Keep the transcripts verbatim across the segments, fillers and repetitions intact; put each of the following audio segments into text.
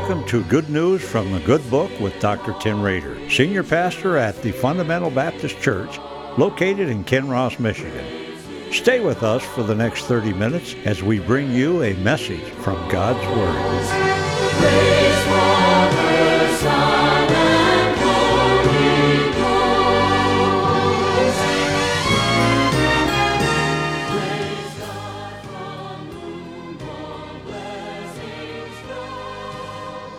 Welcome to Good News from the Good Book with Doctor Tim Rader, Senior Pastor at the Fundamental Baptist Church, located in Kinross, Michigan. Stay with us for the next thirty minutes as we bring you a message from God's Word. Praise Father, Son, and Holy Ghost. Praise God from whom all blessings flow.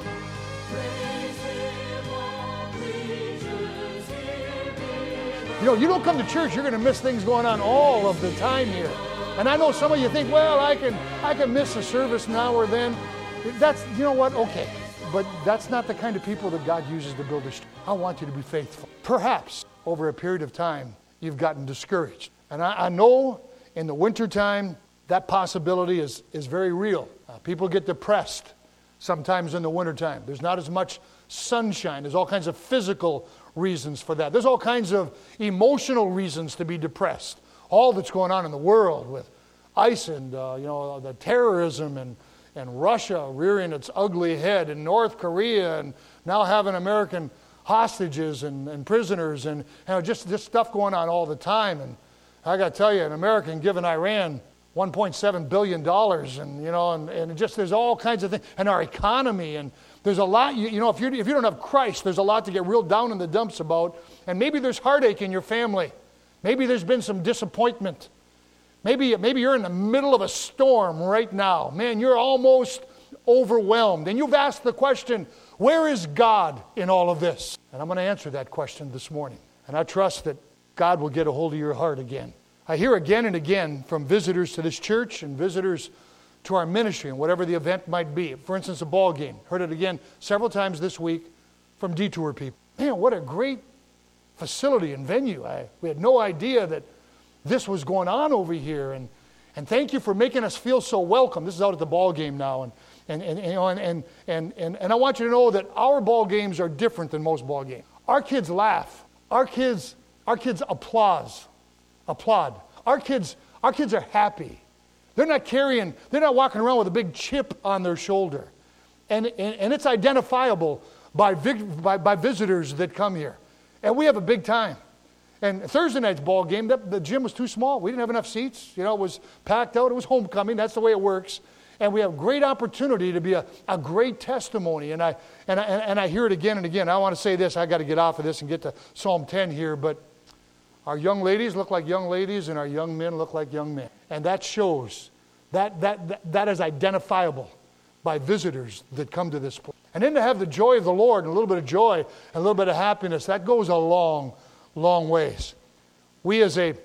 Praise Him, all creatures here below. You know, you don't come to church, you're going to miss things going on all of the time here. And I know some of you think, well, I can I can miss a service now or then. That's, you know what, okay. But that's not the kind of people that God uses to build His church. I want you to be faithful. Perhaps over a period of time, you've gotten discouraged. And I, I know in the wintertime, that possibility is, is very real. Uh, people get depressed sometimes in the wintertime. There's not as much sunshine. There's all kinds of physical reasons for that. There's all kinds of emotional reasons to be depressed. All that's going on in the world with ICE and uh, you know the terrorism and, and Russia rearing its ugly head, and North Korea, and now having American hostages and, and prisoners, and you know, just this stuff going on all the time. And I got to tell you, an American giving Iran one point seven billion dollars, and you know, and, and just there's all kinds of things, and our economy, and there's a lot. You, you know, if you if you don't have Christ, there's a lot to get real down in the dumps about, and maybe there's heartache in your family. Maybe there's been some disappointment. Maybe, maybe you're in the middle of a storm right now. Man, you're almost overwhelmed. And you've asked the question, where is God in all of this? And I'm going to answer that question this morning. And I trust that God will get a hold of your heart again. I hear again and again from visitors to this church and visitors to our ministry and whatever the event might be. For instance, a ball game. Heard it again several times this week from Detour people. Man, what a great facility and venue. I, we had no idea that this was going on over here, and and thank you for making us feel so welcome. This is out at the ball game now, and and and you know, and, and and and and I want you to know that our ball games are different than most ball games. Our kids laugh. Our kids our kids applause, applaud. Our kids our kids are happy. They're not carrying. They're not walking around with a big chip on their shoulder, and and, and it's identifiable by, by by visitors that come here. And we have a big time. And Thursday night's ball game, the, the gym was too small. We didn't have enough seats. You know, it was packed out. It was homecoming. That's the way it works. And we have great opportunity to be a, a great testimony. And I, and, I, and I hear it again and again. I want to say this. I got to get off of this and get to Psalm ten here. But our young ladies look like young ladies, and our young men look like young men. And that shows, that, that, that, that is identifiable by visitors that come to this place. And then to have the joy of the Lord and a little bit of joy and a little bit of happiness, that goes a long, long ways. We as a,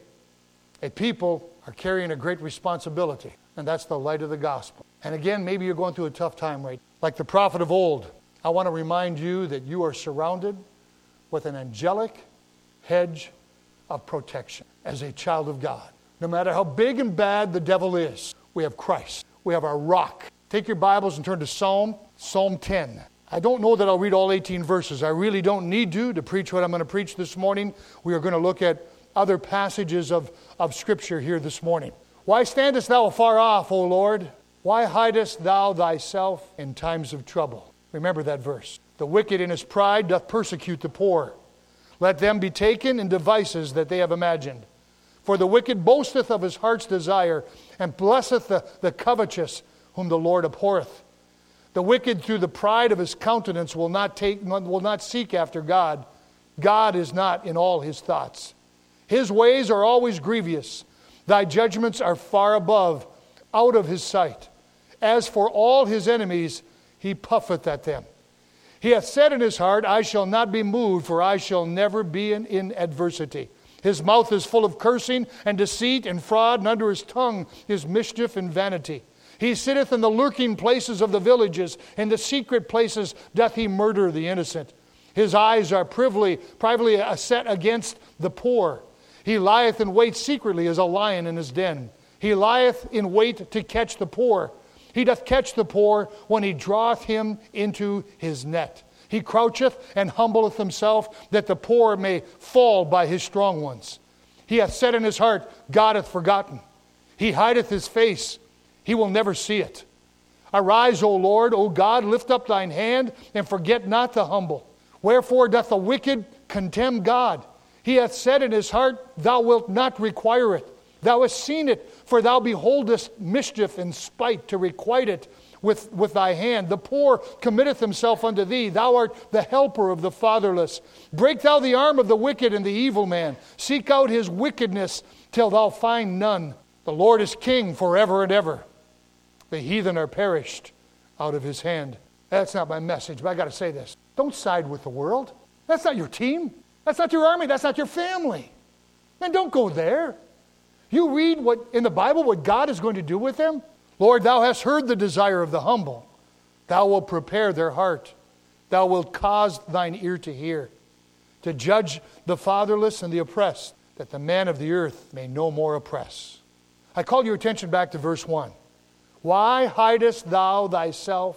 a people are carrying a great responsibility, and that's the light of the gospel. And again, maybe you're going through a tough time right now. Like the prophet of old, I want to remind you that you are surrounded with an angelic hedge of protection as a child of God. No matter how big and bad the devil is, we have Christ. We have our rock. Take your Bibles and turn to Psalm, Psalm ten. I don't know that I'll read all eighteen verses. I really don't need to to preach what I'm going to preach this morning. We are going to look at other passages of, of Scripture here this morning. Why standest thou afar off, O Lord? Why hidest thou thyself in times of trouble? Remember that verse. The wicked in his pride doth persecute the poor. Let them be taken in devices that they have imagined. For the wicked boasteth of his heart's desire, and blesseth the, the covetous, whom the Lord abhorreth. The wicked through the pride of his countenance will not take, will not seek after God. God is not in all his thoughts. His ways are always grievous. Thy judgments are far above, out of his sight. As for all his enemies, he puffeth at them. He hath said in his heart, I shall not be moved, for I shall never be in, in adversity. His mouth is full of cursing and deceit and fraud, and under his tongue is mischief and vanity. He sitteth in the lurking places of the villages. In the secret places doth he murder the innocent. His eyes are privily, privately set against the poor. He lieth in wait secretly as a lion in his den. He lieth in wait to catch the poor. He doth catch the poor when he draweth him into his net. He croucheth and humbleth himself, that the poor may fall by his strong ones. He hath said in his heart, God hath forgotten. He hideth his face. He will never see it. Arise, O Lord, O God, lift up thine hand, and forget not the humble. Wherefore doth the wicked contemn God? He hath said in his heart, Thou wilt not require it. Thou hast seen it, for thou beholdest mischief and spite to requite it with, with thy hand. The poor committeth himself unto thee. Thou art the helper of the fatherless. Break thou the arm of the wicked and the evil man. Seek out his wickedness till thou find none. The Lord is king forever and ever. The heathen are perished out of his hand. That's not my message, but I got to say this. Don't side with the world. That's not your team. That's not your army. That's not your family. Man, don't go there. You read what in the Bible what God is going to do with them. Lord, thou hast heard the desire of the humble. Thou wilt prepare their heart. Thou wilt cause thine ear to hear, to judge the fatherless and the oppressed, that the man of the earth may no more oppress. I call your attention back to verse one. Why hidest thou thyself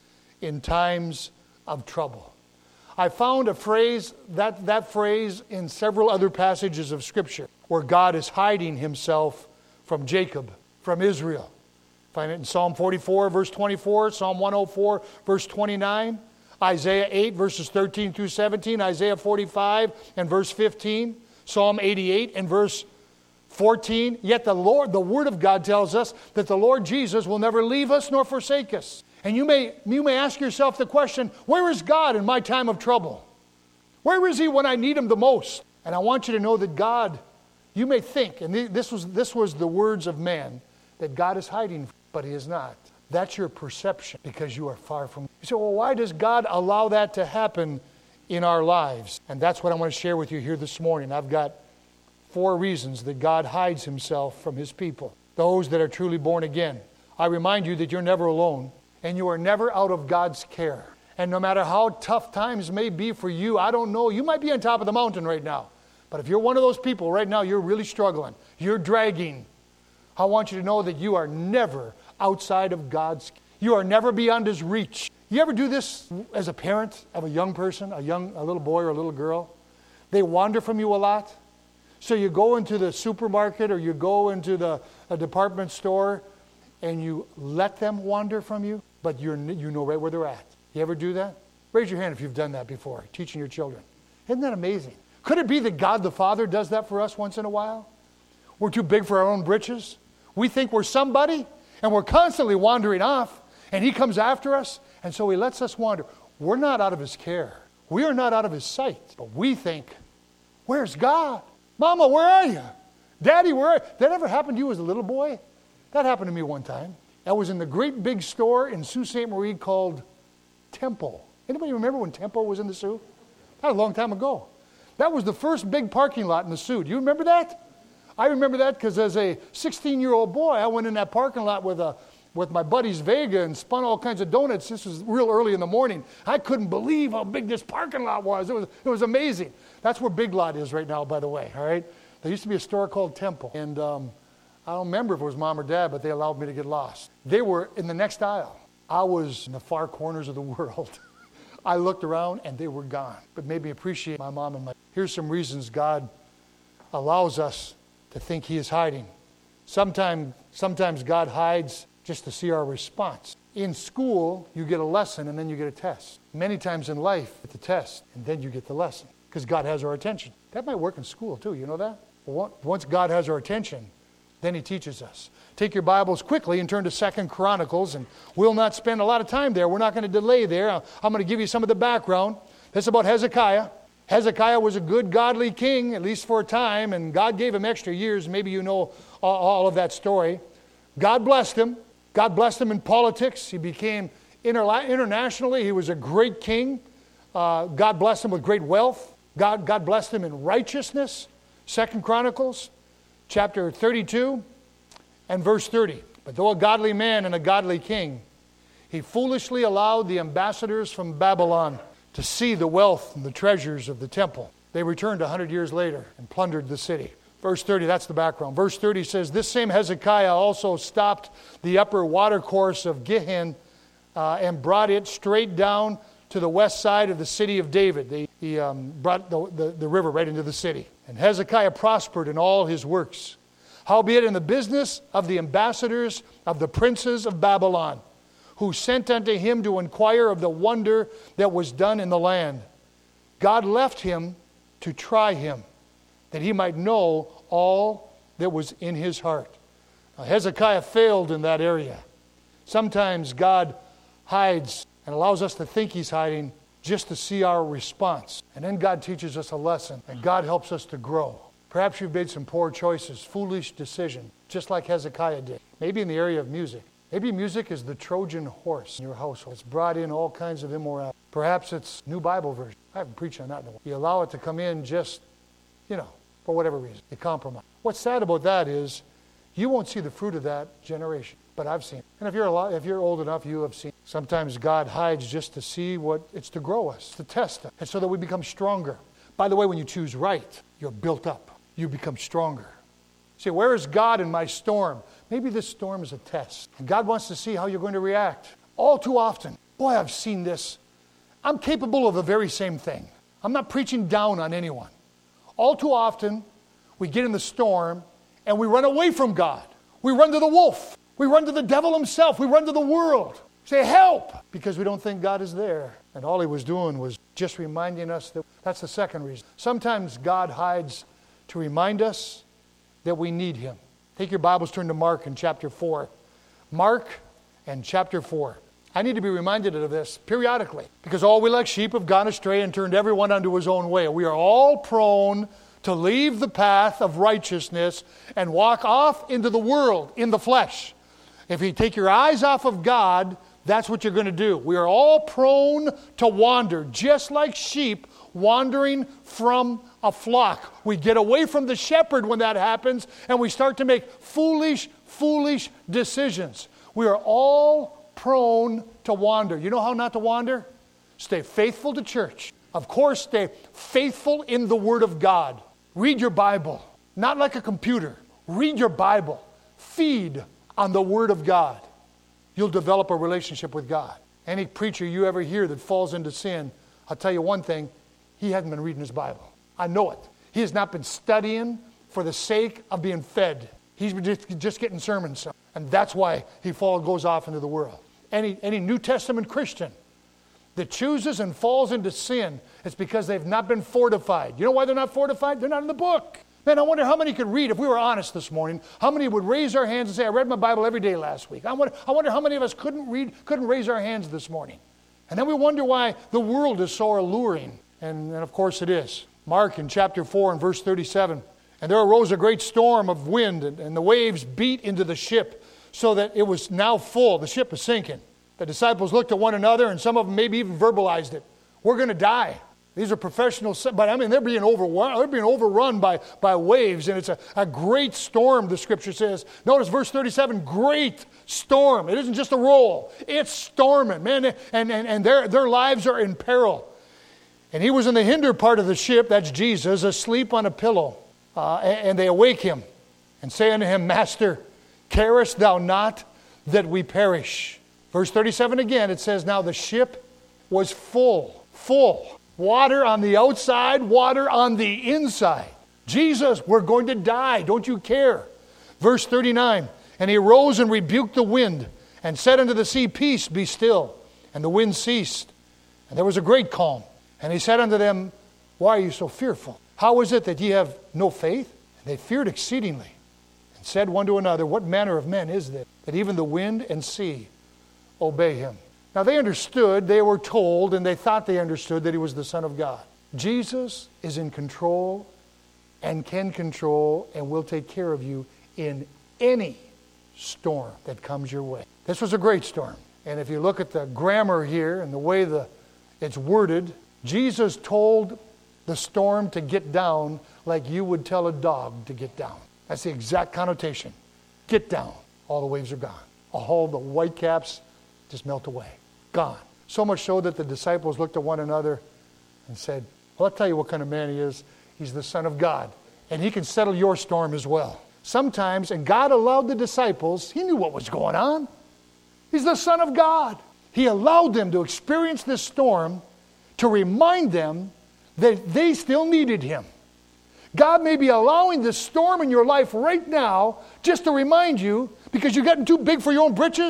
in times of trouble? I found a phrase, that, that phrase in several other passages of Scripture where God is hiding himself from Jacob, from Israel. Find it in Psalm forty-four, verse twenty-four, Psalm one oh four, verse twenty-nine, Isaiah eight, verses thirteen through seventeen, Isaiah forty-five and verse fifteen, Psalm eighty-eight and verse fourteen. Yet the Lord, the Word of God tells us that the Lord Jesus will never leave us nor forsake us. And you may, you may ask yourself the question, where is God in my time of trouble? Where is he when I need him the most? And I want you to know that God, you may think, and this was, this was the words of man, that God is hiding, but he is not. That's your perception because you are far from. You say, well, why does God allow that to happen in our lives? And that's what I want to share with you here this morning. I've got four reasons that God hides himself from his people, those that are truly born again. I remind you that you're never alone. And you are never out of God's care. And no matter how tough times may be for you, I don't know, you might be on top of the mountain right now. But if you're one of those people right now, you're really struggling, you're dragging, I want you to know that you are never outside of God's care. You are never beyond his reach. You ever do this as a parent of a young person, a young, a little boy or a little girl? They wander from you a lot. So you go into the supermarket or you go into the a department store and you let them wander from you, but you're, you know right where they're at. You ever do that? Raise your hand if you've done that before, teaching your children. Isn't that amazing? Could it be that God the Father does that for us once in a while? We're too big for our own britches. We think we're somebody, and we're constantly wandering off, and he comes after us, and so he lets us wander. We're not out of his care. We are not out of his sight, but we think, where's God? Mama, where are you? Daddy, where are you? That ever happened to you as a little boy? That happened to me one time. I was in the great big store in Sault Ste. Marie called Temple. Anybody remember when Temple was in the Sault? That was a long time ago. That was the first big parking lot in the Sault. Do you remember that? I remember that because as a sixteen-year-old boy, I went in that parking lot with a with my buddies Vega and spun all kinds of donuts. This was real early in the morning. I couldn't believe how big this parking lot was. It was it was amazing. That's where Big Lot is right now, by the way. All right. There used to be a store called Temple, and um, I don't remember if it was mom or dad, but they allowed me to get lost. They were in the next aisle. I was in the far corners of the world. I looked around and they were gone. But made me appreciate my mom and my. Here's some reasons God allows us to think he is hiding. Sometimes, sometimes God hides just to see our response. In school, you get a lesson and then you get a test. Many times in life, you get the test and then you get the lesson because God has our attention. That might work in school too, you know that? Well, once God has our attention, then he teaches us. Take your Bibles quickly and turn to Second Chronicles, and we'll not spend a lot of time there. We're not going to delay there. I'm going to give you some of the background. This is about Hezekiah. Hezekiah was a good, godly king, at least for a time, and God gave him extra years. Maybe you know all, all of that story. God blessed him. God blessed him in politics. He became interla- internationally. He was a great king. Uh, God blessed him with great wealth. God, God blessed him in righteousness. Second Chronicles, chapter thirty-two and verse thirty. But though a godly man and a godly king, he foolishly allowed the ambassadors from Babylon to see the wealth and the treasures of the temple. They returned a hundred years later and plundered the city. Verse thirty, that's the background. Verse thirty says, this same Hezekiah also stopped the upper watercourse of Gihon uh, and brought it straight down to the west side of the city of David. They, he um, brought the, the, the river right into the city. And Hezekiah prospered in all his works. Howbeit in the business of the ambassadors of the princes of Babylon, who sent unto him to inquire of the wonder that was done in the land. God left him to try him, that he might know all that was in his heart. Now, Hezekiah failed in that area. Sometimes God hides and allows us to think he's hiding just to see our response. And then God teaches us a lesson, and God helps us to grow. Perhaps you've made some poor choices, foolish decisions, just like Hezekiah did. Maybe in the area of music. Maybe music is the Trojan horse in your household. It's brought in all kinds of immorality. Perhaps it's New Bible Version. I haven't preached on that in a while. You allow it to come in just, you know, for whatever reason. You compromise. What's sad about that is you won't see the fruit of that generation. But I've seen it. And if you're a lot, if you're old enough, you have seen it. Sometimes God hides just to see what, it's to grow us, to test us, and so that we become stronger. By the way, when you choose right, you're built up. You become stronger. See, where is God in my storm? Maybe this storm is a test. And God wants to see how you're going to react. All too often, boy, I've seen this. I'm capable of the very same thing. I'm not preaching down on anyone. All too often, we get in the storm and we run away from God. We run to the wolf. We run to the devil himself. We run to the world. Say, help! Because we don't think God is there. And all he was doing was just reminding us that that's the second reason. Sometimes God hides to remind us that we need him. Take your Bibles, turn to Mark in chapter four. Mark and chapter four. I need to be reminded of this periodically because all we like sheep have gone astray and turned everyone unto his own way. We are all prone to leave the path of righteousness and walk off into the world, in the flesh. If you take your eyes off of God, that's what you're going to do. We are all prone to wander, just like sheep wandering from a flock. We get away from the shepherd when that happens, and we start to make foolish, foolish decisions. We are all prone to wander. You know how not to wander? Stay faithful to church. Of course, stay faithful in the Word of God. Read your Bible, not like a computer. Read your Bible. Feed on the Word of God. You'll develop a relationship with God. Any preacher you ever hear that falls into sin, I'll tell you one thing, he hasn't been reading his Bible. I know it. He has not been studying for the sake of being fed. He's just, just getting sermons. And that's why he fall, goes off into the world. Any, any New Testament Christian that chooses and falls into sin, it's because they've not been fortified. You know why they're not fortified? They're not in the book. Man, I wonder how many could read, if we were honest this morning, how many would raise our hands and say, I read my Bible every day last week. I wonder, I wonder how many of us couldn't read, couldn't raise our hands this morning. And then we wonder why the world is so alluring. And, and of course it is. Mark in chapter four and verse thirty-seven. And there arose a great storm of wind, and, and the waves beat into the ship, so that it was now full. The ship was sinking. The disciples looked at one another, and some of them maybe even verbalized it. We're going to die. These are professionals, but I mean, they're being overrun, they're being overrun by, by waves, and it's a, a great storm, the scripture says. Notice verse thirty-seven, great storm. It isn't just a roll. It's storming, man, and, and, and their, their lives are in peril. And he was in the hinder part of the ship, that's Jesus, asleep on a pillow. Uh, and, and they awake him and say unto him, Master, carest thou not that we perish? Verse thirty-seven again, it says, now the ship was full, full. Water on the outside, water on the inside. Jesus, we're going to die. Don't you care? Verse thirty-nine, and he arose and rebuked the wind and said unto the sea, Peace, be still. And the wind ceased. And there was a great calm. And he said unto them, Why are you so fearful? How is it that ye have no faith? And they feared exceedingly and said one to another, What manner of men is this, that even the wind and sea obey him? Now they understood, they were told, and they thought they understood that he was the Son of God. Jesus is in control and can control and will take care of you in any storm that comes your way. This was a great storm. And if you look at the grammar here and the way the it's worded, Jesus told the storm to get down like you would tell a dog to get down. That's the exact connotation. Get down. All the waves are gone. All the white caps just melt away. Gone. So much so that the disciples looked at one another and said, well, I'll tell you what kind of man he is. He's the Son of God. And he can settle your storm as well. Sometimes, and God allowed the disciples, he knew what was going on. He's the Son of God. He allowed them to experience this storm to remind them that they still needed him. God may be allowing this storm in your life right now just to remind you, because you're getting too big for your own britches,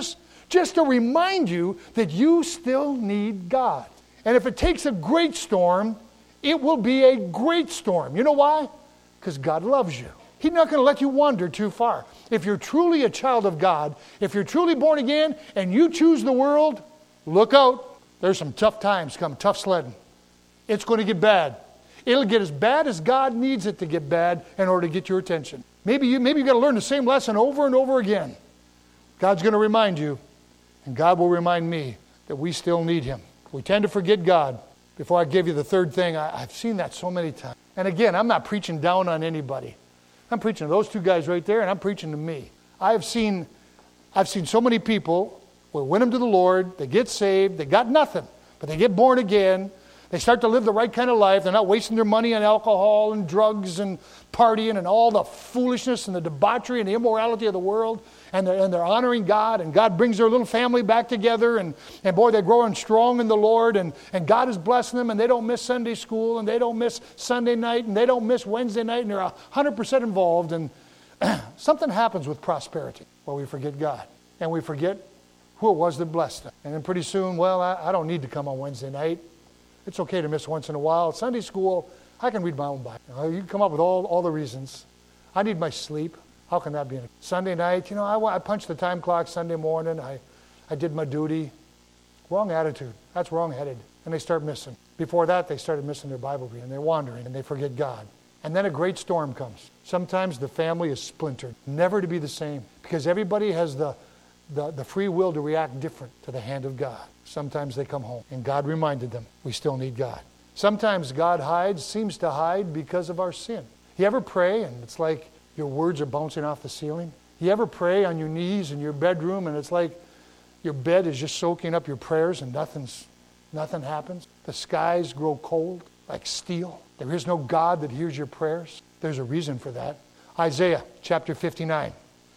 just to remind you that you still need God. And if it takes a great storm, it will be a great storm. You know why? Because God loves you. He's not going to let you wander too far. If you're truly a child of God, if you're truly born again and you choose the world, look out. There's some tough times coming, tough sledding. It's going to get bad. It'll get as bad as God needs it to get bad in order to get your attention. Maybe you maybe you got to learn the same lesson over and over again. God's going to remind you, and God will remind me that we still need Him. We tend to forget God. Before I give you the third thing, I, I've seen that so many times. And again, I'm not preaching down on anybody. I'm preaching to those two guys right there, and I'm preaching to me. I have seen, I've seen so many people, we win them to the Lord, they get saved, they got nothing, but they get born again. They start to live the right kind of life. They're not wasting their money on alcohol and drugs and partying and all the foolishness and the debauchery and the immorality of the world. And they're, and they're honoring God. And God brings their little family back together. And, and boy, they're growing strong in the Lord. And, and God is blessing them. And they don't miss Sunday school. And they don't miss Sunday night. And they don't miss Wednesday night. And they're one hundred percent involved. And something happens with prosperity where we forget God. And we forget who it was that blessed them. And then pretty soon, well, I, I don't need to come on Wednesday night. It's okay to miss once in a while. Sunday school, I can read my own Bible. You know, you can come up with all, all the reasons. I need my sleep. How can that be? Sunday night, you know, I, I punched the time clock Sunday morning. I, I did my duty. Wrong attitude. That's wrong-headed. And they start missing. Before that, they started missing their Bible reading. And they're wandering, and they forget God. And then a great storm comes. Sometimes the family is splintered, never to be the same, because everybody has the, the, the free will to react different to the hand of God. Sometimes they come home, and God reminded them, we still need God. Sometimes God hides, seems to hide because of our sin. You ever pray, and it's like your words are bouncing off the ceiling? You ever pray on your knees in your bedroom, and it's like your bed is just soaking up your prayers, and nothing's, nothing happens? The skies grow cold, like steel. There is no God that hears your prayers. There's a reason for that. Isaiah chapter fifty-nine.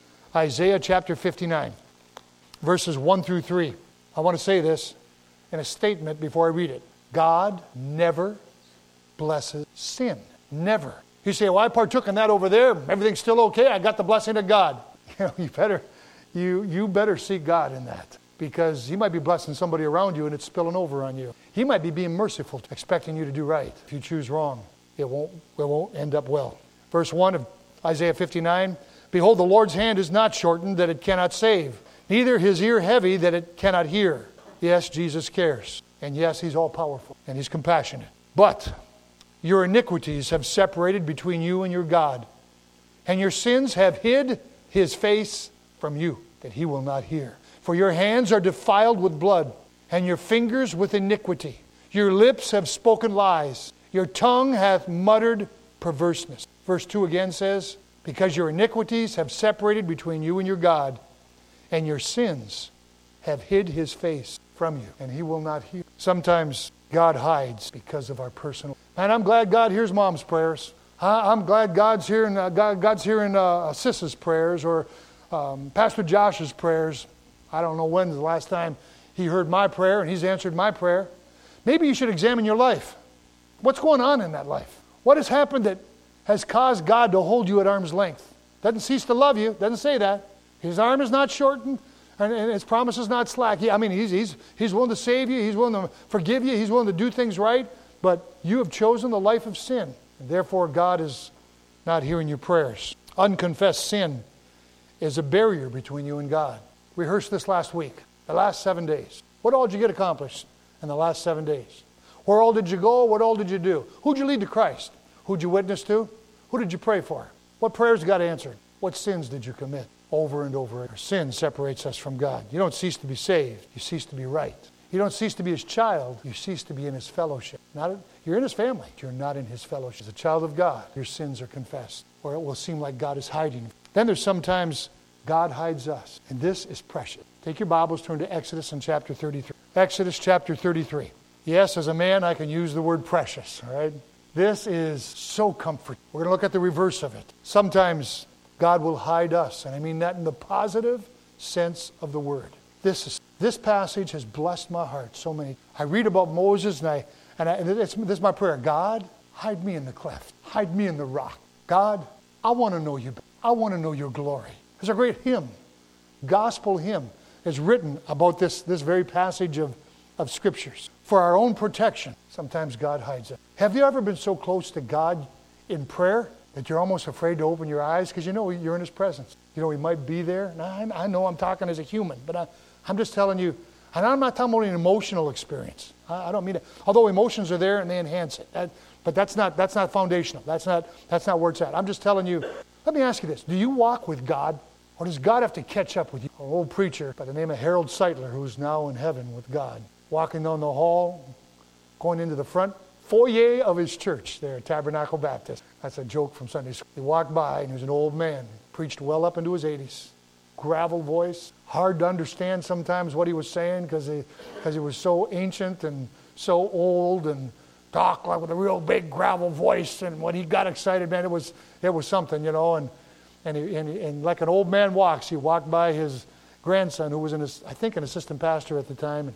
Isaiah chapter fifty-nine, verses one through three. I want to say this in a statement before I read it. God never blesses sin. Never. You say, well, I partook in that over there. Everything's still okay. I got the blessing of God. You know, you better, you, you better seek God in that, because He might be blessing somebody around you and it's spilling over on you. He might be being merciful, expecting you to do right. If you choose wrong, it won't, it won't end up well. Verse one of Isaiah fifty-nine, behold, the Lord's hand is not shortened that it cannot save, neither His ear heavy that it cannot hear. Yes, Jesus cares. And yes, He's all-powerful. And He's compassionate. But your iniquities have separated between you and your God. And your sins have hid His face from you, that He will not hear. For your hands are defiled with blood, and your fingers with iniquity. Your lips have spoken lies. Your tongue hath muttered perverseness. Verse two again says, because your iniquities have separated between you and your God, and your sins have hid His face from you, and He will not hear. Sometimes God hides because of our personal. And I'm glad God hears Mom's prayers. I'm glad God's hearing uh, God, God's hearing uh, Sis's prayers, or um, Pastor Josh's prayers. I don't know when's the last time he heard my prayer and he's answered my prayer. Maybe you should examine your life. What's going on in that life? What has happened that has caused God to hold you at arm's length? Doesn't cease to love you. Doesn't say that. His arm is not shortened, and, and His promise is not slack. He, I mean, he's, he's, he's willing to save you. He's willing to forgive you. He's willing to do things right. But you have chosen the life of sin. And therefore, God is not hearing your prayers. Unconfessed sin is a barrier between you and God. We rehearsed this last week, the last seven days. What all did you get accomplished in the last seven days? Where all did you go? What all did you do? Who'd you lead to Christ? Who'd you witness to? Who did you pray for? What prayers got answered? What sins did you commit? Over and over again. Sin separates us from God. You don't cease to be saved. You cease to be right. You don't cease to be His child. You cease to be in His fellowship. Not, you're in His family. You're not in His fellowship. As a child of God, your sins are confessed, or it will seem like God is hiding. Then there's sometimes God hides us, and this is precious. Take your Bibles, turn to Exodus in chapter thirty-three. Exodus chapter thirty-three. Yes, as a man, I can use the word precious, all right? This is so comforting. We're going to look at the reverse of it. Sometimes God will hide us, and I mean that in the positive sense of the word. This is this passage has blessed my heart so many. I read about Moses, and I and, I, and it's, this is my prayer. God, hide me in the cleft. Hide me in the rock. God, I want to know you. I want to know your glory. There's a great hymn, gospel hymn. is written about this, this very passage of, of Scriptures. For our own protection, sometimes God hides it. Have you ever been so close to God in prayer that you're almost afraid to open your eyes because you know you're in His presence? You know He might be there. Now, I, I know I'm talking as a human, but I, I'm just telling you, and I'm not talking about an emotional experience. I, I don't mean it. Although emotions are there and they enhance it. That, but that's not, that's not foundational. That's not, that's not where it's at. I'm just telling you, let me ask you this. Do you walk with God? Or does God have to catch up with you? An old preacher by the name of Harold Seitler, who's now in heaven with God, walking down the hall, going into the front foyer of his church there at Tabernacle Baptist. That's a joke from Sunday school. He walked by, and he was an old man, preached well up into his eighties. Gravel voice, hard to understand sometimes what he was saying because he, because he was so ancient and so old and talked like with a real big gravel voice. And when he got excited, man, it was it was something, you know. And And, he, and, he, and like an old man walks, he walked by his grandson, who was, an, I think, an assistant pastor at the time. And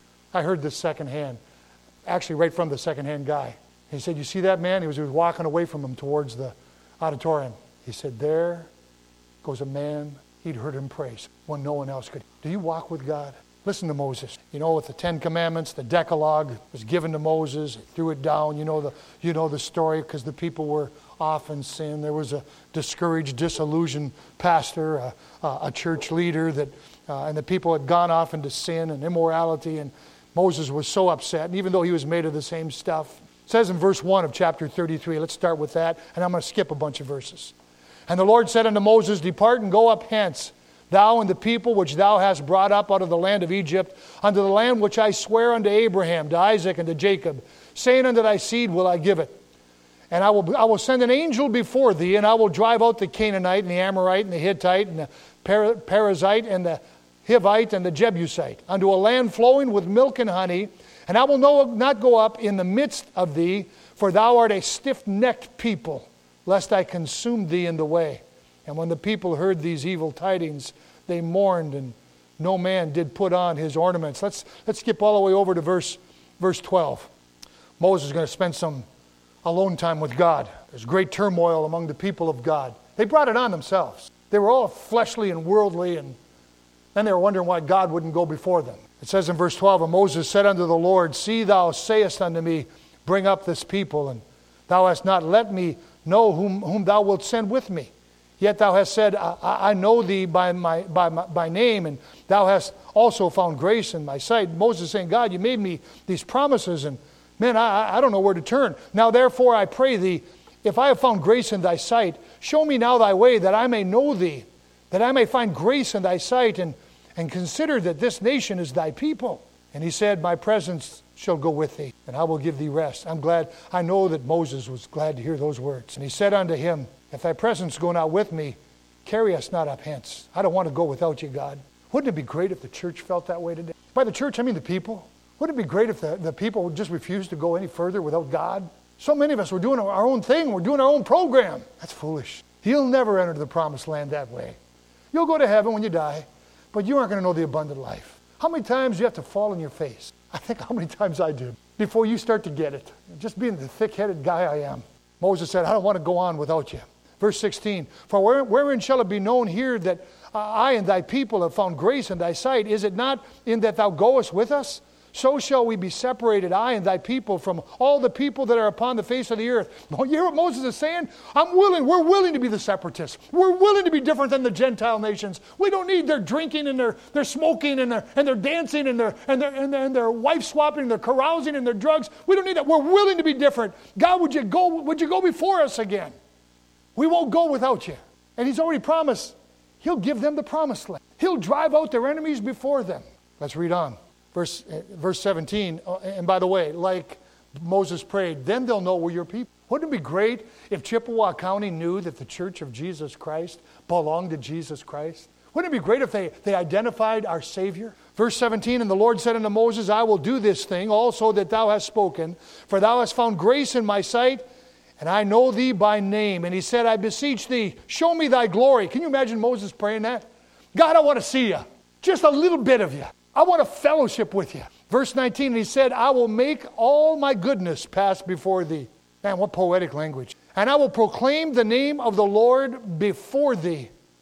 I heard this secondhand, actually right from the secondhand guy. He said, you see that man? He was, he was walking away from him towards the auditorium. He said, there goes a man, he'd heard him pray when no one else could. Do you walk with God? Listen to Moses. You know, with the Ten Commandments, the Decalogue was given to Moses. He threw it down. You know the, you know the story because the people were off in sin. There was a discouraged, disillusioned pastor, a, a church leader, that, uh, and the people had gone off into sin and immorality, and Moses was so upset, and even though he was made of the same stuff. It says in verse one of chapter thirty-three, let's start with that, and I'm going to skip a bunch of verses. And the Lord said unto Moses, depart and go up hence, thou and the people which thou hast brought up out of the land of Egypt, unto the land which I swear unto Abraham, to Isaac, and to Jacob, saying unto thy seed will I give it. And I will, I will send an angel before thee, and I will drive out the Canaanite, and the Amorite, and the Hittite, and the Perizzite, and the Hivite, and the Jebusite, unto a land flowing with milk and honey. And I will no, not go up in the midst of thee, for thou art a stiff-necked people, lest I consume thee in the way. And when the people heard these evil tidings, they mourned, and no man did put on his ornaments. Let's, let's skip all the way over to verse, verse twelve. Moses is going to spend some alone time with God. There's great turmoil among the people of God. They brought it on themselves. They were all fleshly and worldly, and then they were wondering why God wouldn't go before them. It says in verse twelve, and Moses said unto the Lord, see, thou sayest unto me, bring up this people, and thou hast not let me know whom, whom thou wilt send with me. Yet thou hast said, I, I know thee by, my, by, my, by name, and thou hast also found grace in my sight. Moses is saying, God, you made me these promises, and man, I, I don't know where to turn. Now therefore I pray thee, if I have found grace in thy sight, show me now thy way, that I may know thee, that I may find grace in thy sight, and, and consider that this nation is thy people. And he said, my presence shall go with thee, and I will give thee rest. I'm glad, I know that Moses was glad to hear those words. And he said unto him, if thy presence go not with me, carry us not up hence. I don't want to go without you, God. Wouldn't it be great if the church felt that way today? By the church, I mean the people. Wouldn't it be great if the, the people would just refuse to go any further without God? So many of us, we're doing our own thing. We're doing our own program. That's foolish. You'll never enter the promised land that way. You'll go to heaven when you die, but you aren't going to know the abundant life. How many times do you have to fall on your face? I think how many times I did before you start to get it. Just being the thick-headed guy I am. Moses said, I don't want to go on without you. Verse sixteen, for where, wherein shall it be known here that uh, I and thy people have found grace in thy sight? Is it not in that thou goest with us? So shall we be separated, I and thy people, from all the people that are upon the face of the earth. You hear what Moses is saying? I'm willing, we're willing to be the separatists. We're willing to be different than the Gentile nations. We don't need their drinking and their, their smoking and their, and their dancing and their, and, their, and, their, and their wife swapping and their carousing and their drugs. We don't need that. We're willing to be different. God, would you go, would you go before us again? We won't go without you. And he's already promised he'll give them the promised land. He'll drive out their enemies before them. Let's read on. Verse, uh, verse seventeen, uh, and by the way, like Moses prayed, then they'll know we're your people. Wouldn't it be great if Chippewa County knew that the Church of Jesus Christ belonged to Jesus Christ? Wouldn't it be great if they, they identified our Savior? Verse seventeen, and the Lord said unto Moses, I will do this thing also that thou hast spoken, for thou hast found grace in my sight, and I know thee by name. And he said, I beseech thee, show me thy glory. Can you imagine Moses praying that? God, I want to see you. Just a little bit of you. I want to fellowship with you. Verse nineteen, and he said, I will make all my goodness pass before thee. Man, what poetic language. And I will proclaim the name of the Lord before thee.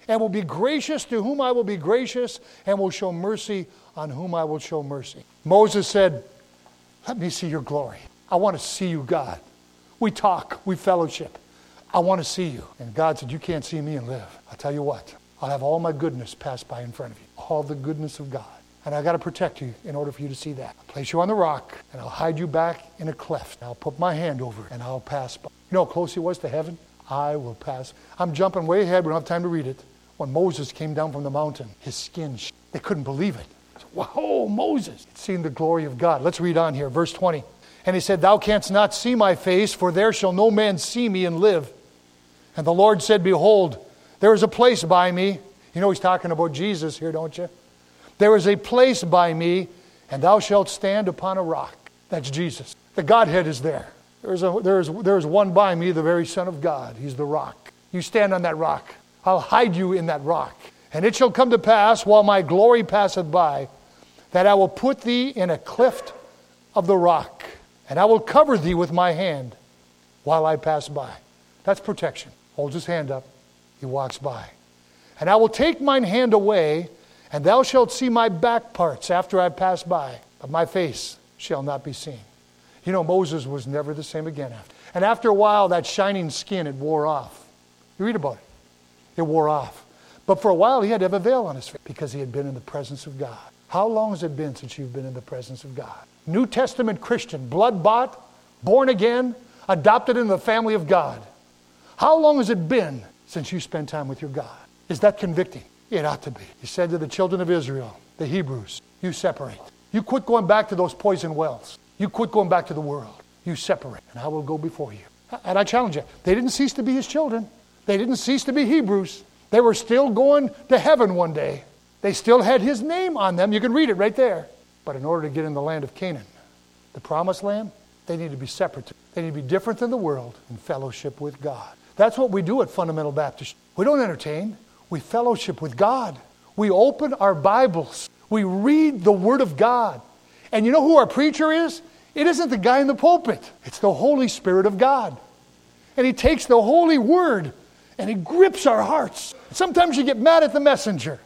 and will be gracious to whom I will be gracious, and will show mercy on whom I will show mercy. Moses said, let me see your glory. I want to see you, God. We talk, we fellowship. I want to see you. And God said, you can't see me and live. I'll tell you what, I'll have all my goodness pass by in front of you. All the goodness of God. And I've got to protect you in order for you to see that. I'll place you on the rock, and I'll hide you back in a cleft. I'll put my hand over it, and I'll pass by. You know how close he was to heaven? I will pass. I'm jumping way ahead. We don't have time to read it. When Moses came down from the mountain, his skin, they couldn't believe it. Wow, Moses. He'd seen the glory of God. Let's read on here, verse twenty. And he said, thou canst not see my face, for there shall no man see me and live. And the Lord said, behold, there is a place by me. You know he's talking about Jesus here, don't you? There is a place by me, and thou shalt stand upon a rock. That's Jesus. The Godhead is there. There is, a, there is, there is one by me, the very Son of God. He's the rock. You stand on that rock. I'll hide you in that rock. And it shall come to pass, while my glory passeth by, that I will put thee in a cleft of the rock, and I will cover thee with my hand while I pass by. That's protection. Holds his hand up. He walks by. And I will take mine hand away, and thou shalt see my back parts after I pass by, but my face shall not be seen. You know, Moses was never the same again after. And after a while, that shining skin, it wore off. You read about it. It wore off. But for a while, he had to have a veil on his face because he had been in the presence of God. How long has it been since you've been in the presence of God? New Testament Christian, blood-bought, born again, adopted into the family of God. How long has it been since you spent time with your God? Is that convicting? It ought to be. He said to the children of Israel, the Hebrews, you separate. You quit going back to those poison wells. You quit going back to the world. You separate, and I will go before you. And I challenge you, they didn't cease to be his children. They didn't cease to be Hebrews. They were still going to heaven one day. They still had his name on them. You can read it right there. But in order to get in the land of Canaan, the promised land, they need to be separate. They need to be different than the world in fellowship with God. That's what we do at Fundamental Baptist. We don't entertain. We fellowship with God. We open our Bibles. We read the Word of God. And you know who our preacher is? It isn't the guy in the pulpit. It's the Holy Spirit of God. And he takes the Holy Word and he grips our hearts. Sometimes you get mad at the messenger.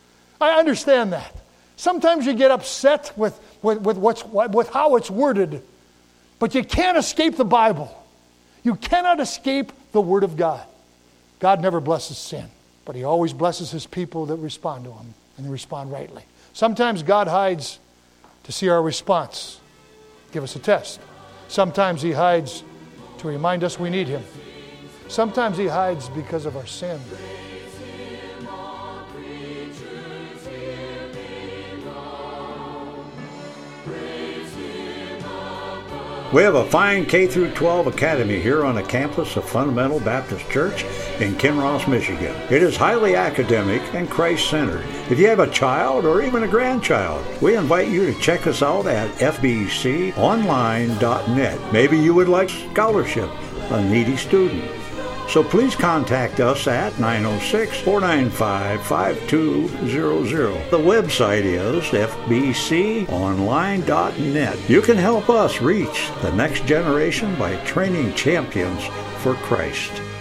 I understand that. Sometimes you get upset with, with, with, what's, with how it's worded. But you can't escape the Bible. You cannot escape the Word of God. God never blesses sin, but he always blesses his people that respond to him and respond rightly. Sometimes God hides to see our response, give us a test. Sometimes he hides to remind us we need him. Sometimes he hides because of our sin. We have a fine K through twelve academy here on the campus of Fundamental Baptist Church in Kinross, Michigan. It is highly academic and Christ-centered. If you have a child or even a grandchild, we invite you to check us out at f b c online dot net. Maybe you would like scholarship, a needy student. So please contact us at nine oh six, four nine five, five two zero zero. The website is f b c online dot net. You can help us reach the next generation by training champions for Christ.